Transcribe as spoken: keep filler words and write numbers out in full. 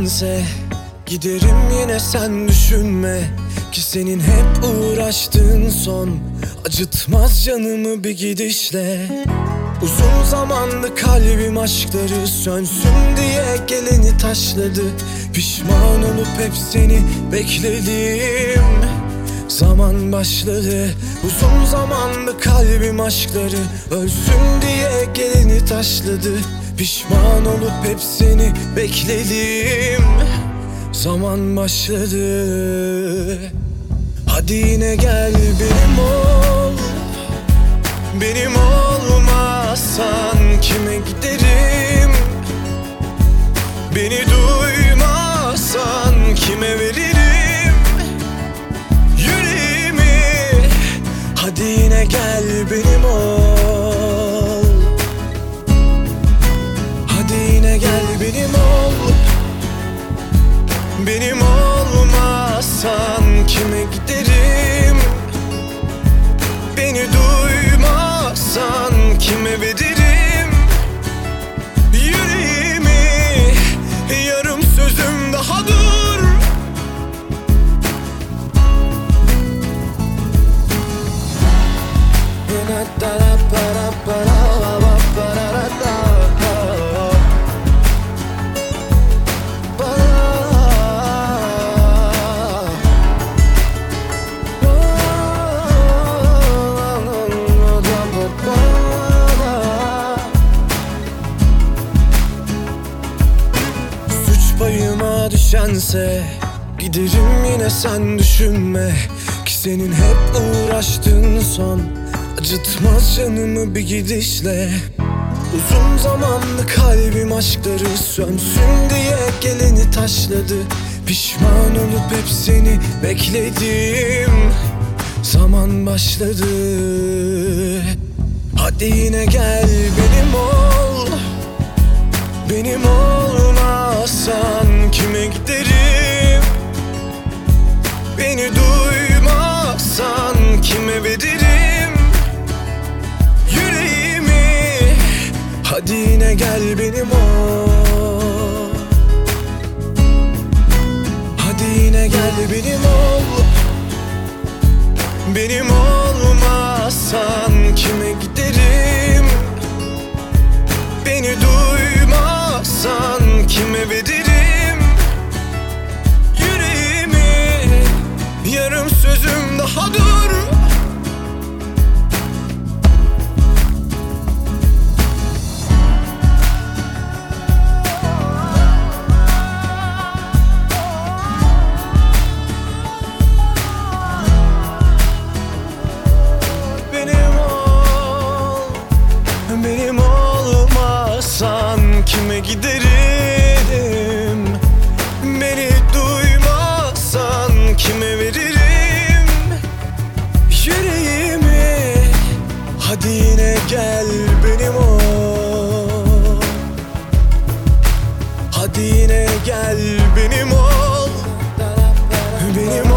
düşense giderim yine, sen düşünme ki senin hep uğraştığın son acıtmaz canımı bir gidişle. Uzun zamandı kalbim aşkları sönsün diye geleni taşladı. Pişman olup hep seni bekledim, zaman başladı. Uzun zamandı kalbim aşkları ölsün diye geleni taşladı. Pişman olup hep seni bekledim, zaman başladı. Hadi yine gel benim ol, benim olmazsan kime giderim? Beni duymazsan kime veririm yüreğimi? Hadi yine gel benim ol, hadi yine gel benim ol. Benim olmazsan kime giderim? Beni duymazsan kime veririm yüreğimi? Yarım sözüm daha dur. Payıma düşense giderim yine, sen düşünme ki senin hep uğraştığın son acıtmaz canımı bir gidişle. Uzun zamanlı kalbim aşkları sönsün diye geleni taşladı. Pişman olup hep seni bekledim, zaman başladı. Hadi yine gel benim ol, benim olmazsan kime giderim? Beni duymazsan kime veririm yüreğimi? Hadi yine gel benim ol, hadi yine gel benim ol. Benim olmazsan kime giderim? Beni duymazsan kime veririm yüreğimi? Yarım sözüm daha dur. Benim ol, benim olmazsan kime giderim? Beni duymazsan kime veririm yüreğimi? Hadi yine gel benim ol, hadi yine gel benim ol, benim